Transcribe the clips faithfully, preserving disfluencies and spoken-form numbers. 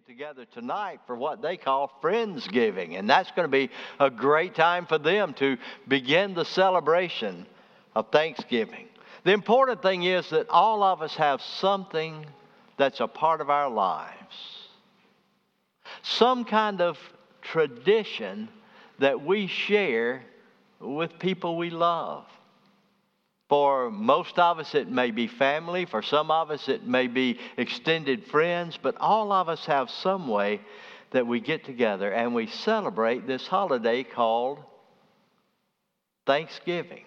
together tonight for what they call Friendsgiving. And that's going to be a great time for them to begin the celebration of Thanksgiving. The important thing is that all of us have something that's a part of our lives. Some kind of tradition that we share with people we love. For most of us, it may be family. For some of us, it may be extended friends. But all of us have some way that we get together and we celebrate this holiday called Thanksgiving.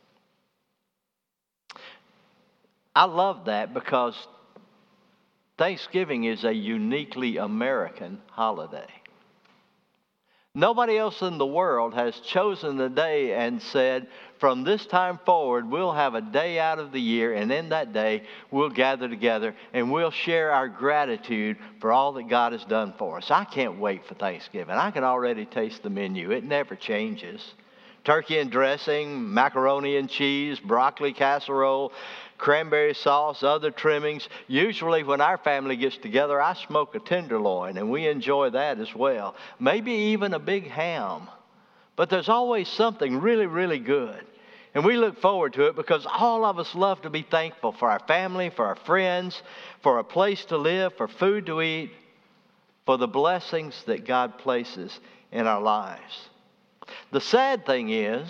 I love that because Thanksgiving is a uniquely American holiday. Nobody else in the world has chosen the day and said, from this time forward, we'll have a day out of the year, and in that day, we'll gather together and we'll share our gratitude for all that God has done for us. I can't wait for Thanksgiving. I can already taste the menu. It never changes. Turkey and dressing, macaroni and cheese, broccoli casserole, cranberry sauce, other trimmings. Usually when our family gets together, I smoke a tenderloin, and we enjoy that as well. Maybe even a big ham. But there's always something really, really good. And we look forward to it because all of us love to be thankful for our family, for our friends, for a place to live, for food to eat, for the blessings that God places in our lives. The sad thing is,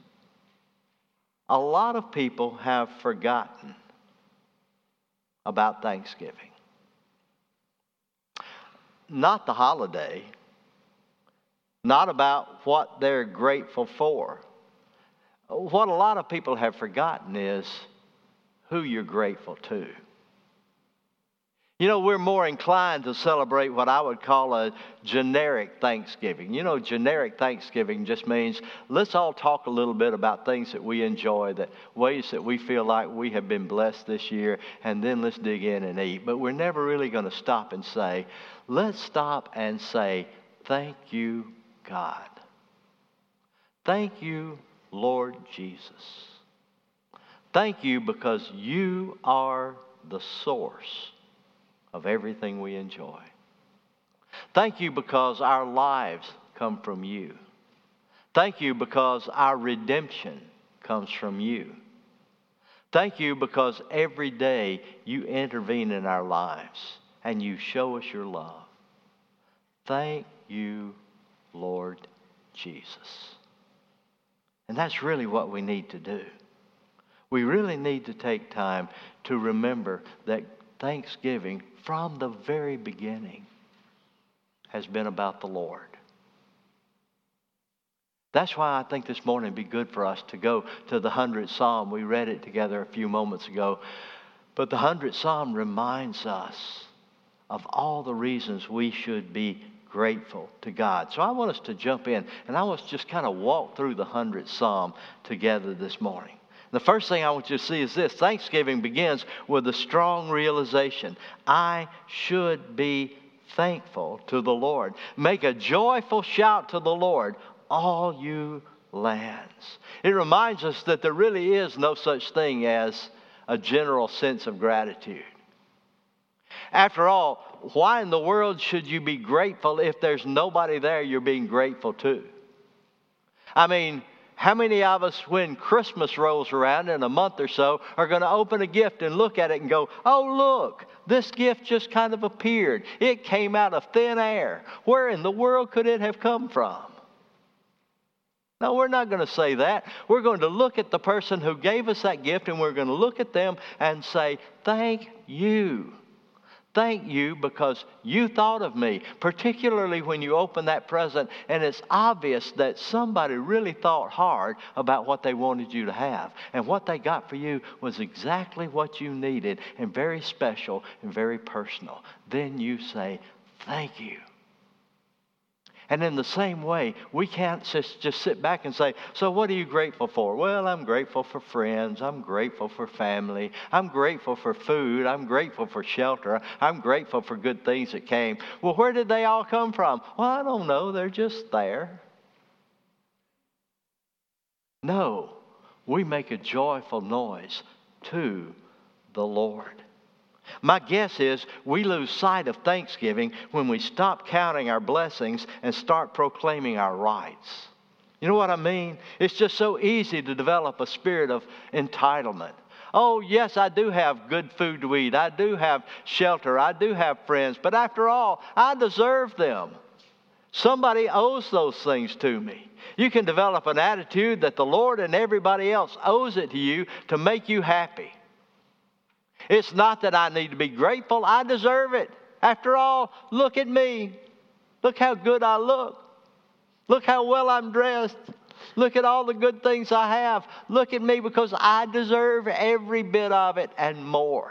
a lot of people have forgotten about Thanksgiving. Not the holiday, not about what they're grateful for. What a lot of people have forgotten is who you're grateful to. You know, we're more inclined to celebrate what I would call a generic Thanksgiving. You know, generic Thanksgiving just means let's all talk a little bit about things that we enjoy, that ways that we feel like we have been blessed this year, and then let's dig in and eat. But we're never really going to stop and say, let's stop and say, thank you, God. Thank you, Lord Jesus. Thank you because you are the source of everything we enjoy. Thank you because our lives come from you. Thank you because our redemption comes from you. Thank you because every day you intervene in our lives and you show us your love. Thank you, Lord Jesus. And that's really what we need to do. We really need to take time to remember that Thanksgiving, from the very beginning, has been about the Lord. That's why I think this morning would be good for us to go to the hundredth Psalm. We read it together a few moments ago. But the hundredth Psalm reminds us of all the reasons we should be grateful to God. So I want us to jump in, and I want us to just kind of walk through the hundredth Psalm together this morning. The first thing I want you to see is this. Thanksgiving begins with a strong realization. I should be thankful to the Lord. Make a joyful shout to the Lord, all you lands. It reminds us that there really is no such thing as a general sense of gratitude. After all, why in the world should you be grateful if there's nobody there you're being grateful to? I mean, how many of us, when Christmas rolls around in a month or so, are going to open a gift and look at it and go, oh, look, this gift just kind of appeared. It came out of thin air. Where in the world could it have come from? No, we're not going to say that. We're going to look at the person who gave us that gift, and we're going to look at them and say, thank you. Thank you because you thought of me, particularly when you open that present and it's obvious that somebody really thought hard about what they wanted you to have. And what they got for you was exactly what you needed and very special and very personal. Then you say, thank you. And in the same way, we can't just, just sit back and say, so what are you grateful for? Well, I'm grateful for friends. I'm grateful for family. I'm grateful for food. I'm grateful for shelter. I'm grateful for good things that came. Well, where did they all come from? Well, I don't know. They're just there. No, we make a joyful noise to the Lord. My guess is we lose sight of Thanksgiving when we stop counting our blessings and start proclaiming our rights. You know what I mean? It's just so easy to develop a spirit of entitlement. Oh, yes, I do have good food to eat. I do have shelter. I do have friends. But after all, I deserve them. Somebody owes those things to me. You can develop an attitude that the Lord and everybody else owes it to you to make you happy. It's not that I need to be grateful. I deserve it. After all, look at me. Look how good I look. Look how well I'm dressed. Look at all the good things I have. Look at me, because I deserve every bit of it and more.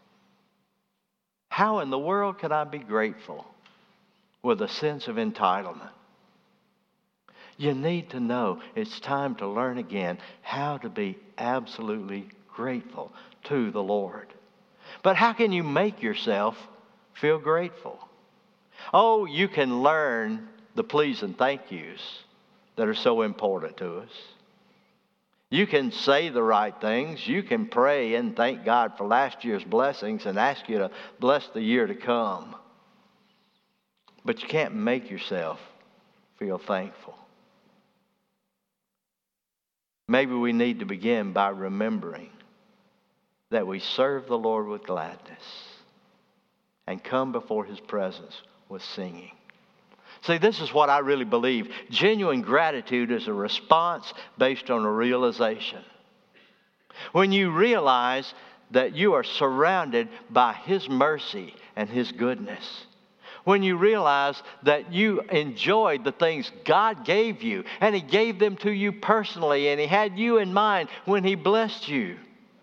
How in the world can I be grateful with a sense of entitlement? You need to know it's time to learn again how to be absolutely grateful to the Lord. But how can you make yourself feel grateful? Oh, you can learn the please and thank yous that are so important to us. You can say the right things. You can pray and thank God for last year's blessings and ask you to bless the year to come. But you can't make yourself feel thankful. Maybe we need to begin by remembering that we serve the Lord with gladness and come before His presence with singing. See, this is what I really believe. Genuine gratitude is a response based on a realization. When you realize that you are surrounded by His mercy and His goodness. When you realize that you enjoyed the things God gave you, and He gave them to you personally, and He had you in mind when He blessed you.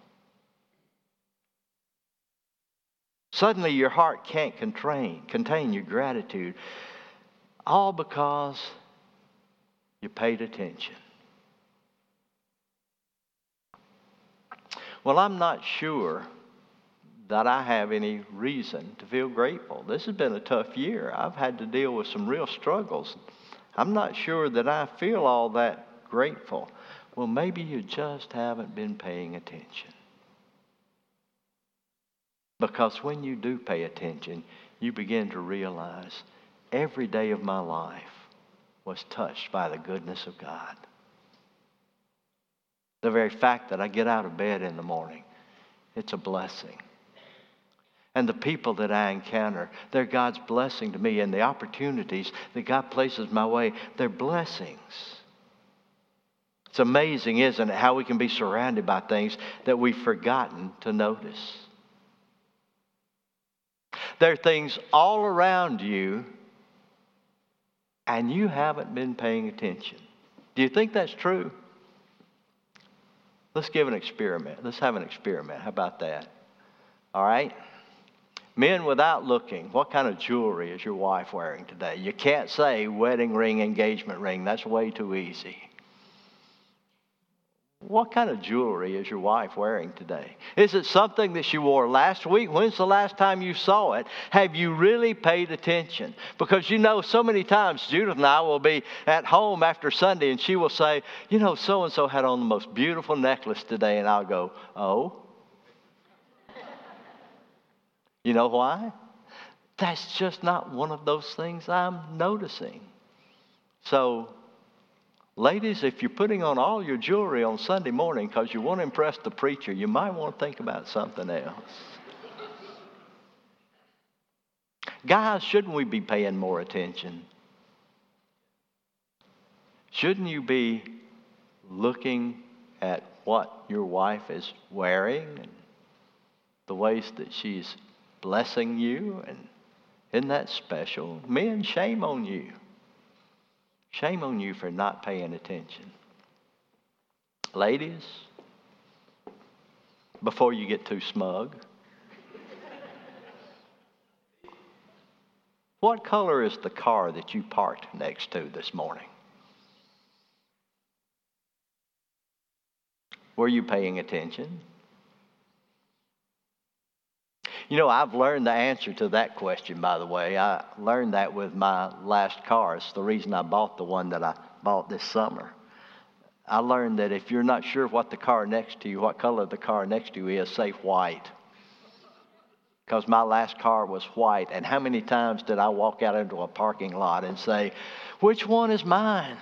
Suddenly your heart can't contain, contain your gratitude, all because you paid attention. Well, I'm not sure that I have any reason to feel grateful. This has been a tough year. I've had to deal with some real struggles. I'm not sure that I feel all that grateful. Well, maybe you just haven't been paying attention. Because when you do pay attention, you begin to realize every day of my life was touched by the goodness of God. The very fact that I get out of bed in the morning, it's a blessing. And the people that I encounter, they're God's blessing to me. And the opportunities that God places my way, they're blessings. It's amazing, isn't it, how we can be surrounded by things that we've forgotten to notice. There are things all around you, and you haven't been paying attention. Do you think that's true? Let's give an experiment. Let's have an experiment. How about that? All right? Men, without looking, what kind of jewelry is your wife wearing today? You can't say wedding ring, engagement ring. That's way too easy. What kind of jewelry is your wife wearing today? Is it something that she wore last week? When's the last time you saw it? Have you really paid attention? Because you know, so many times Judith and I will be at home after Sunday and she will say, you know, so-and-so had on the most beautiful necklace today. And I'll go, oh? You know why? That's just not one of those things I'm noticing. So, ladies, if you're putting on all your jewelry on Sunday morning because you want to impress the preacher, you might want to think about something else. Guys, shouldn't we be paying more attention? Shouldn't you be looking at what your wife is wearing and the ways that she's blessing you? And isn't that special? Men, shame on you. Shame on you for not paying attention. Ladies, before you get too smug, what color is the car that you parked next to this morning? Were you paying attention? You know, I've learned the answer to that question, by the way. I learned that with my last car. It's the reason I bought the one that I bought this summer. I learned that if you're not sure what the car next to you, what color the car next to you is, say white. because my last car was white. And how many times did I walk out into a parking lot and say, which one is mine?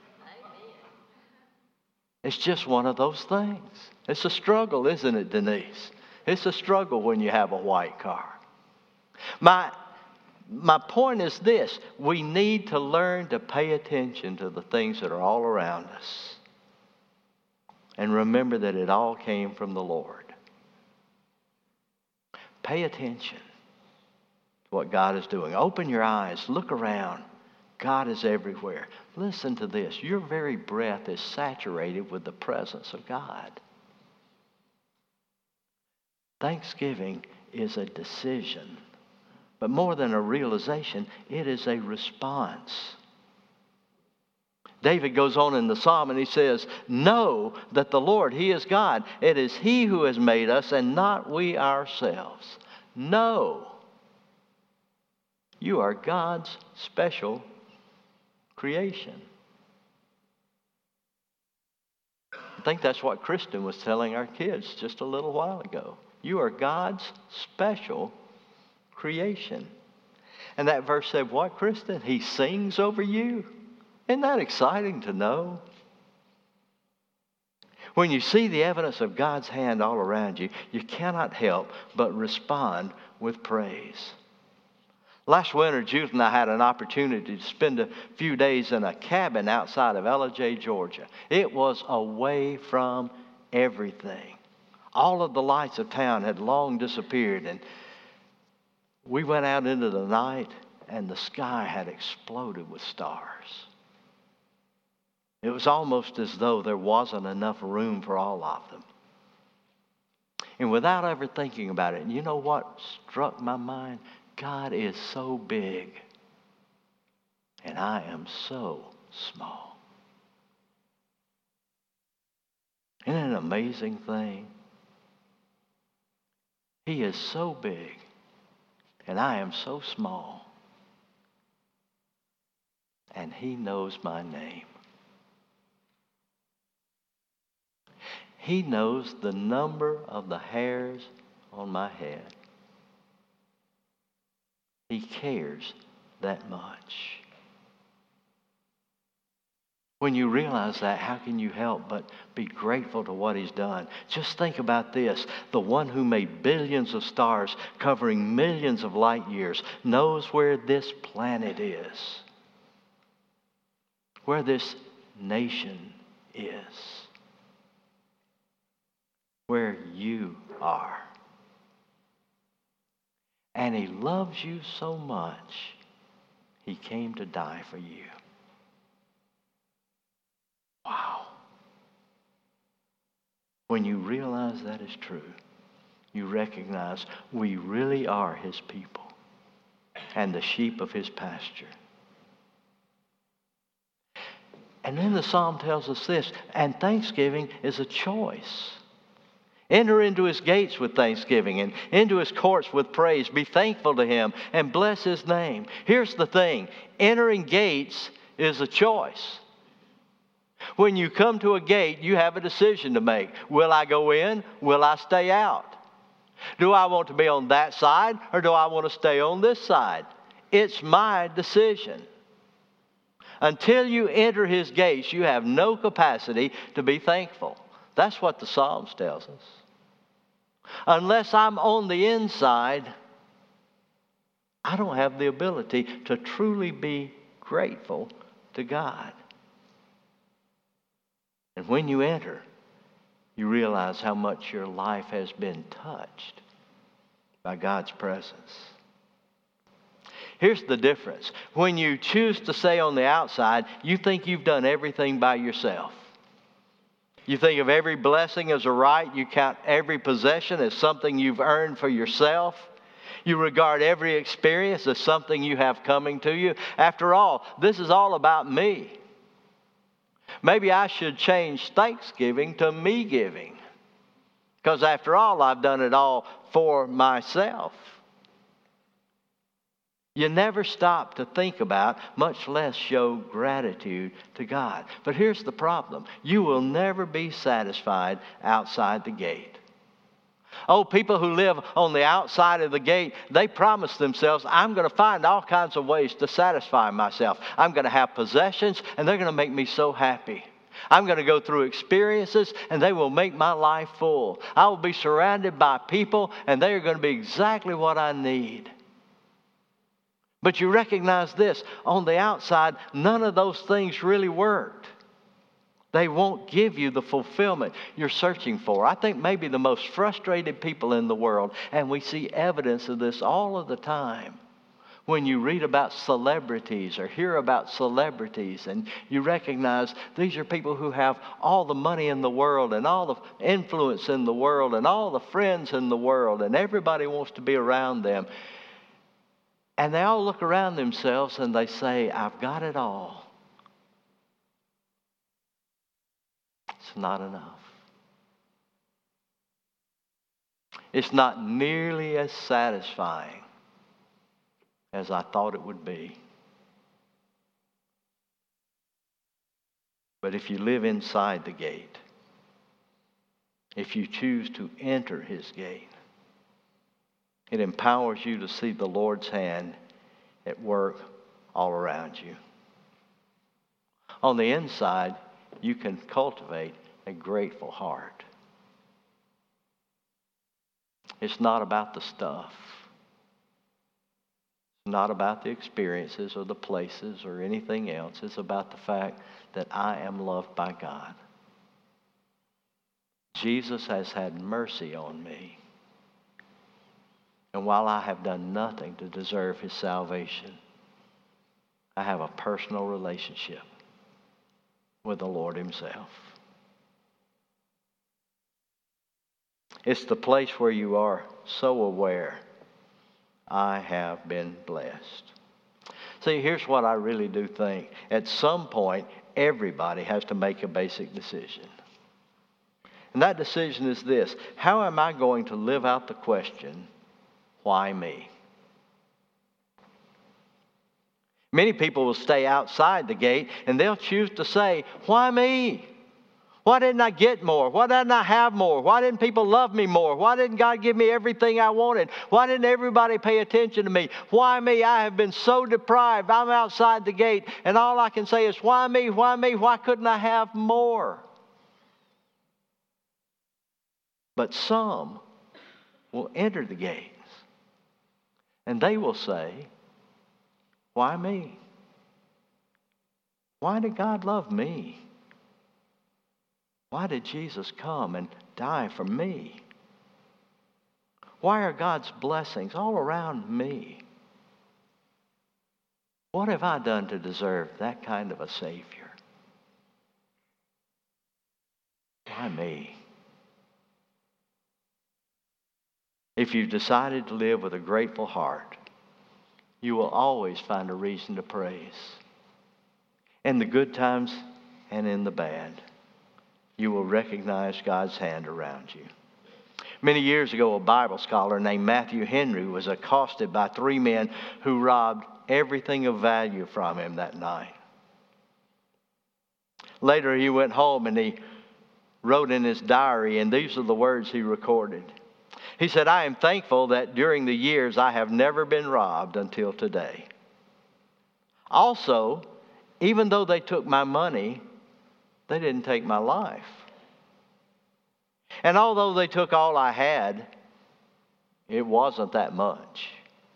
It's just one of those things. It's a struggle, isn't it, Denise? It's a struggle when you have a white car. My, my point is this. We need to learn to pay attention to the things that are all around us. And remember that it all came from the Lord. Pay attention to what God is doing. Open your eyes. Look around. God is everywhere. Listen to this. Your very breath is saturated with the presence of God. Thanksgiving is a decision. But more than a realization, it is a response. David goes on in the psalm and he says, know that the Lord, He is God. It is He who has made us and not we ourselves. Know you are God's special creation. I think that's what Kristen was telling our kids just a little while ago. You are God's special creation. And that verse said, what, Kristen? He sings over you. Isn't that exciting to know? When you see the evidence of God's hand all around you, you cannot help but respond with praise. Last winter, Judith and I had an opportunity to spend a few days in a cabin outside of Ellijay, Georgia. It was away from everything. All of the lights of town had long disappeared, and we went out into the night, and the sky had exploded with stars. It was almost as though there wasn't enough room for all of them. And without ever thinking about it, and you know what struck my mind? God is so big, and I am so small. Isn't it an amazing thing? He is so big, and I am so small, and He knows my name. He knows the number of the hairs on my head. He cares that much. When you realize that, how can you help but be grateful to what He's done? Just think about this. The one who made billions of stars covering millions of light years knows where this planet is, where this nation is, where you are. And He loves you so much, He came to die for you. Wow. When you realize that is true, you recognize we really are His people and the sheep of His pasture. And then the psalm tells us this, and thanksgiving is a choice. Enter into His gates with thanksgiving and into His courts with praise. Be thankful to Him and bless His name. Here's the thing. Entering gates is a choice. When you come to a gate, you have a decision to make. Will I go in? Will I stay out? Do I want to be on that side or do I want to stay on this side? It's my decision. Until you enter His gates, you have no capacity to be thankful. That's what the Psalms tells us. Unless I'm on the inside, I don't have the ability to truly be grateful to God. And when you enter, you realize how much your life has been touched by God's presence. Here's the difference. When you choose to stay on the outside, you think you've done everything by yourself. You think of every blessing as a right. You count every possession as something you've earned for yourself. You regard every experience as something you have coming to you. After all, this is all about me. Maybe I should change Thanksgiving to me giving. Because after all, I've done it all for myself. You never stop to think about, much less show gratitude to God. But here's the problem. You will never be satisfied outside the gate. Oh, people who live on the outside of the gate, they promise themselves, I'm going to find all kinds of ways to satisfy myself. I'm going to have possessions, and they're going to make me so happy. I'm going to go through experiences, and they will make my life full. I will be surrounded by people, and they are going to be exactly what I need. But you recognize this, on the outside, none of those things really worked. They won't give you the fulfillment you're searching for. I think maybe the most frustrated people in the world, and we see evidence of this all of the time, when you read about celebrities or hear about celebrities, and you recognize these are people who have all the money in the world and all the influence in the world and all the friends in the world, and everybody wants to be around them. And they all look around themselves and they say, I've got it all. It's not enough. It's not nearly as satisfying as I thought it would be. But if you live inside the gate, if you choose to enter his gate, it empowers you to see the Lord's hand at work all around you. On the inside, you can cultivate a grateful heart. It's not about the stuff. It's not about the experiences or the places or anything else. It's about the fact that I am loved by God. Jesus has had mercy on me. And while I have done nothing to deserve his salvation, I have a personal relationship with the Lord himself. It's the place where you are so aware, I have been blessed. See, here's what I really do think. At some point, everybody has to make a basic decision. And that decision is this: how am I going to live out the question, why me? Many people will stay outside the gate and they'll choose to say, why me? Why didn't I get more? Why didn't I have more? Why didn't people love me more? Why didn't God give me everything I wanted? Why didn't everybody pay attention to me? Why me? I have been so deprived. I'm outside the gate and all I can say is, why me? Why me? Why couldn't I have more? But some will enter the gates and they will say, why me? Why did God love me? Why did Jesus come and die for me? Why are God's blessings all around me? What have I done to deserve that kind of a Savior? Why me? If you've decided to live with a grateful heart, you will always find a reason to praise. In the good times and in the bad, you will recognize God's hand around you. Many years ago, a Bible scholar named Matthew Henry was accosted by three men who robbed everything of value from him that night. Later, he went home and he wrote in his diary, and these are the words he recorded. He said, I am thankful that during the years I have never been robbed until today. Also, even though they took my money, they didn't take my life. And although they took all I had, it wasn't that much.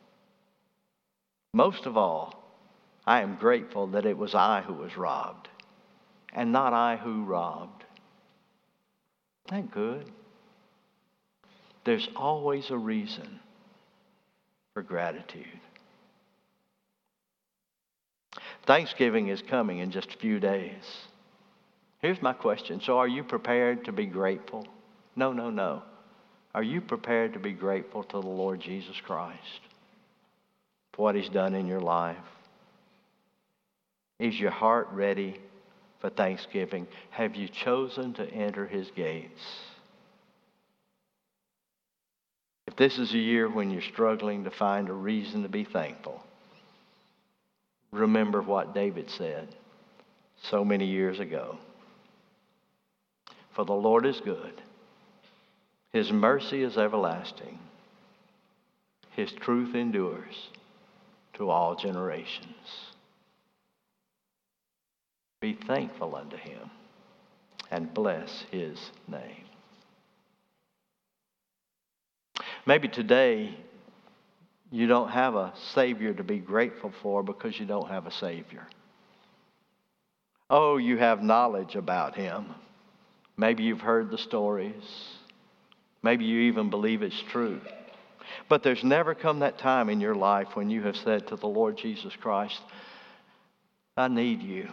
Most of all, I am grateful that it was I who was robbed and not I who robbed. Isn't that good? There's always a reason for gratitude. Thanksgiving is coming in just a few days. Here's my question. So are you prepared to be grateful? No, no, no. Are you prepared to be grateful to the Lord Jesus Christ for what he's done in your life? Is your heart ready for Thanksgiving? Have you chosen to enter his gates? If this is a year when you're struggling to find a reason to be thankful, remember what David said so many years ago. For the Lord is good, His mercy is everlasting. His truth endures to all generations. Be thankful unto him and bless his name. Maybe today you don't have a Savior to be grateful for because you don't have a Savior. Oh, you have knowledge about him. Maybe you've heard the stories. Maybe you even believe it's true. But there's never come that time in your life when you have said to the Lord Jesus Christ, I need you.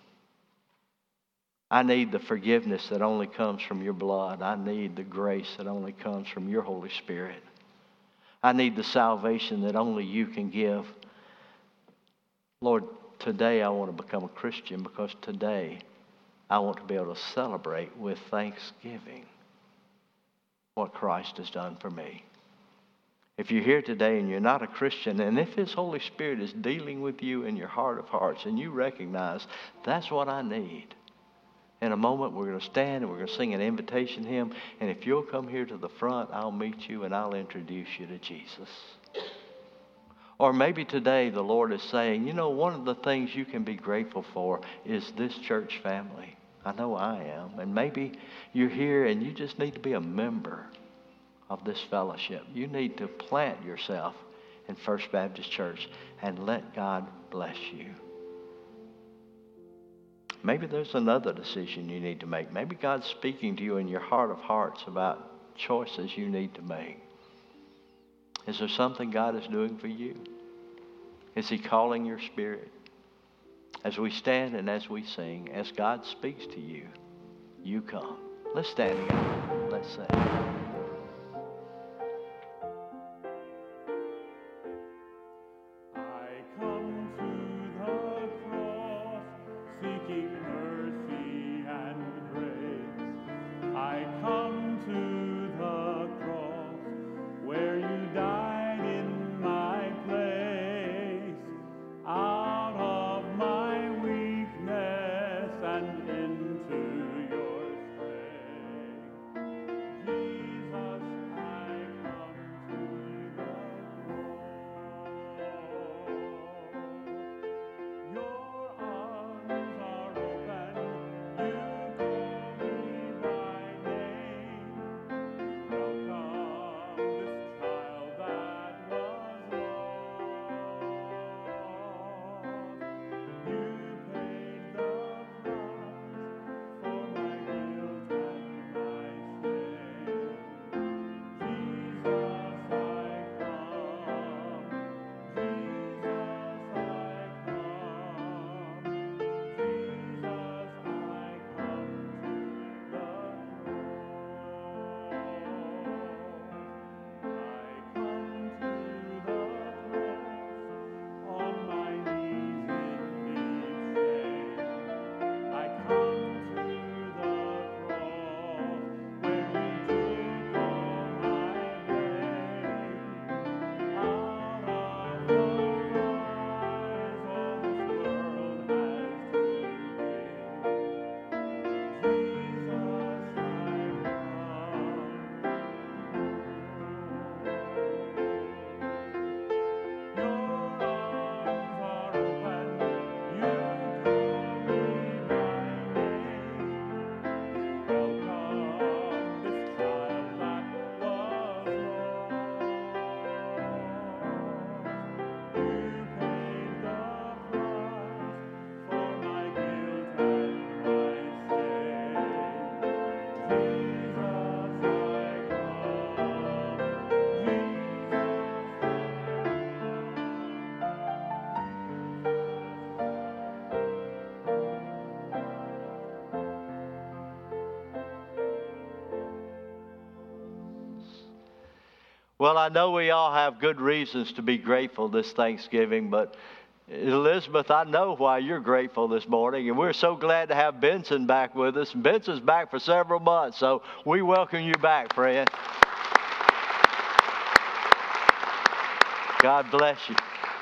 I need the forgiveness that only comes from your blood. I need the grace that only comes from your Holy Spirit. I need the salvation that only you can give. Lord, today I want to become a Christian because today I want to be able to celebrate with thanksgiving what Christ has done for me. If you're here today and you're not a Christian, and if His Holy Spirit is dealing with you in your heart of hearts and you recognize that's what I need, in a moment, we're going to stand and we're going to sing an invitation hymn. And if you'll come here to the front, I'll meet you and I'll introduce you to Jesus. Or maybe today the Lord is saying, you know, one of the things you can be grateful for is this church family. I know I am. And maybe you're here and you just need to be a member of this fellowship. You need to plant yourself in First Baptist Church and let God bless you. Maybe there's another decision you need to make. Maybe God's speaking to you in your heart of hearts about choices you need to make. Is there something God is doing for you? Is He calling your spirit? As we stand and as we sing, as God speaks to you, you come. Let's stand together. Let's sing. Well, I know we all have good reasons to be grateful this Thanksgiving, but Elizabeth, I know why you're grateful this morning, and we're so glad to have Benson back with us. Benson's back for several months, so we welcome you back, friend. God bless you.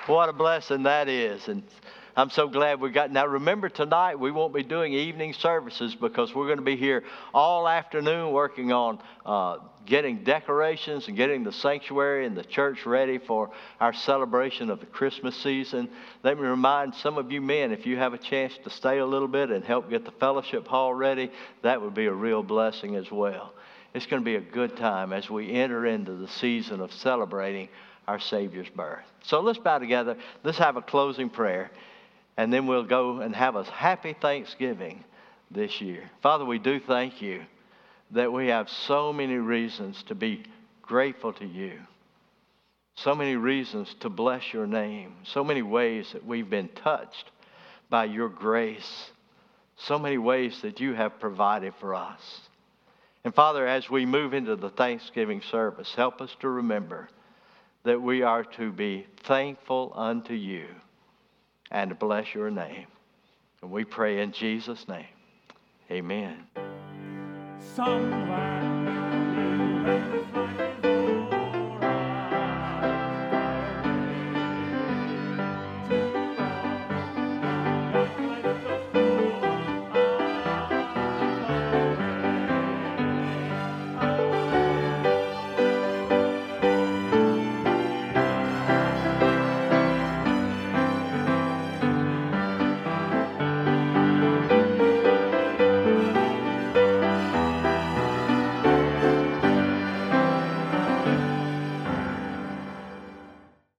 What a blessing that is. And I'm so glad we got. Now remember, tonight we won't be doing evening services because we're going to be here all afternoon working on uh, getting decorations and getting the sanctuary and the church ready for our celebration of the Christmas season. Let me remind some of you men, if you have a chance to stay a little bit and help get the fellowship hall ready, that would be a real blessing as well. It's going to be a good time as we enter into the season of celebrating our Savior's birth. So let's bow together. Let's have a closing prayer. And then we'll go and have a happy Thanksgiving this year. Father, we do thank you that we have so many reasons to be grateful to you. So many reasons to bless your name. So many ways that we've been touched by your grace. So many ways that you have provided for us. And Father, as we move into the Thanksgiving service, help us to remember that we are to be thankful unto you and to bless your name. And we pray in Jesus' name. Amen. Somewhere